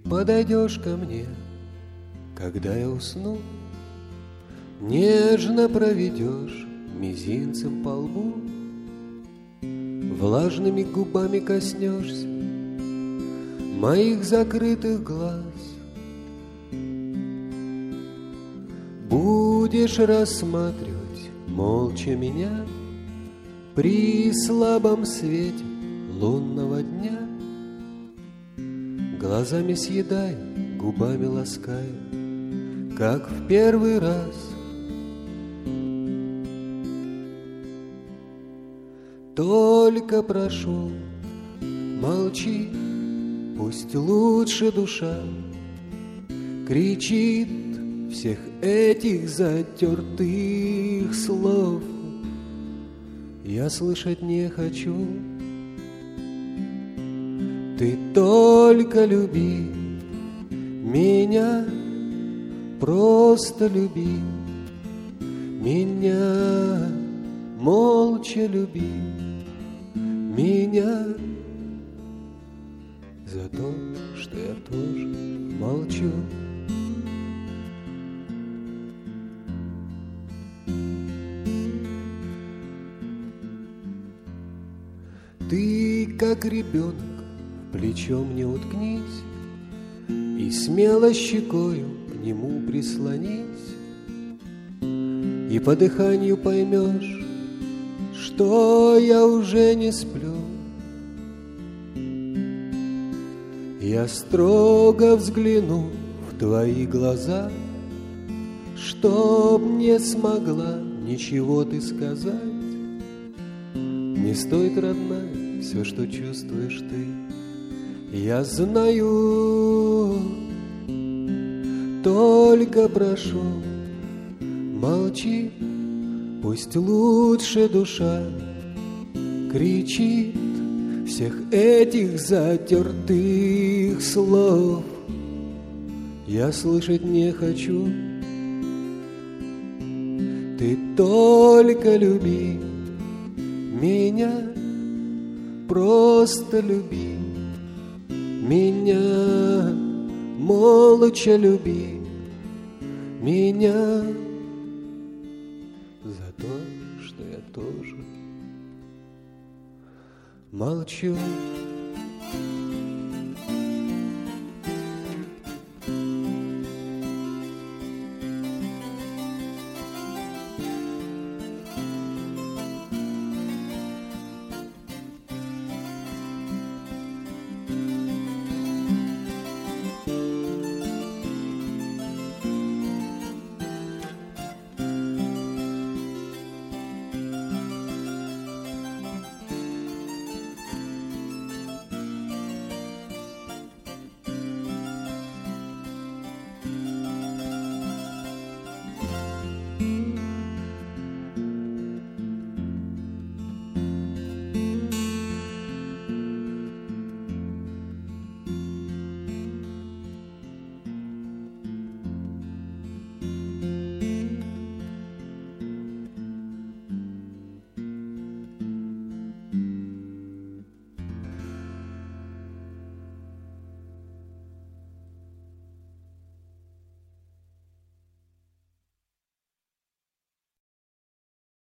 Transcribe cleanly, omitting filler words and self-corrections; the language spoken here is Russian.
подойдешь ко мне, когда я усну, нежно проведешь мизинцем по лбу, влажными губами коснешься моих закрытых глаз. Будешь рассматривать молча меня при слабом свете лунного дня, глазами съедая, губами лаская, как в первый раз. Только прошу, молчи, пусть лучше душа кричит всех этих затертых слов. Я слышать не хочу. Ты только люби меня, просто люби меня, молча люби меня за то, что я тоже молчу. Ты, как ребенок, в плечо мне уткнись и смело щекою к нему прислонись, и по дыханию поймешь, что я уже не сплю. Я строго взгляну в твои глаза, чтоб не смогла ничего ты сказать. Не стоит, родная, все, что чувствуешь ты, я знаю. Только прошу, молчи, пусть лучше душа кричит всех этих затертых слов. Я слышать не хочу. Ты только люби меня, просто люби меня, молча люби меня за то, что я тоже молчу.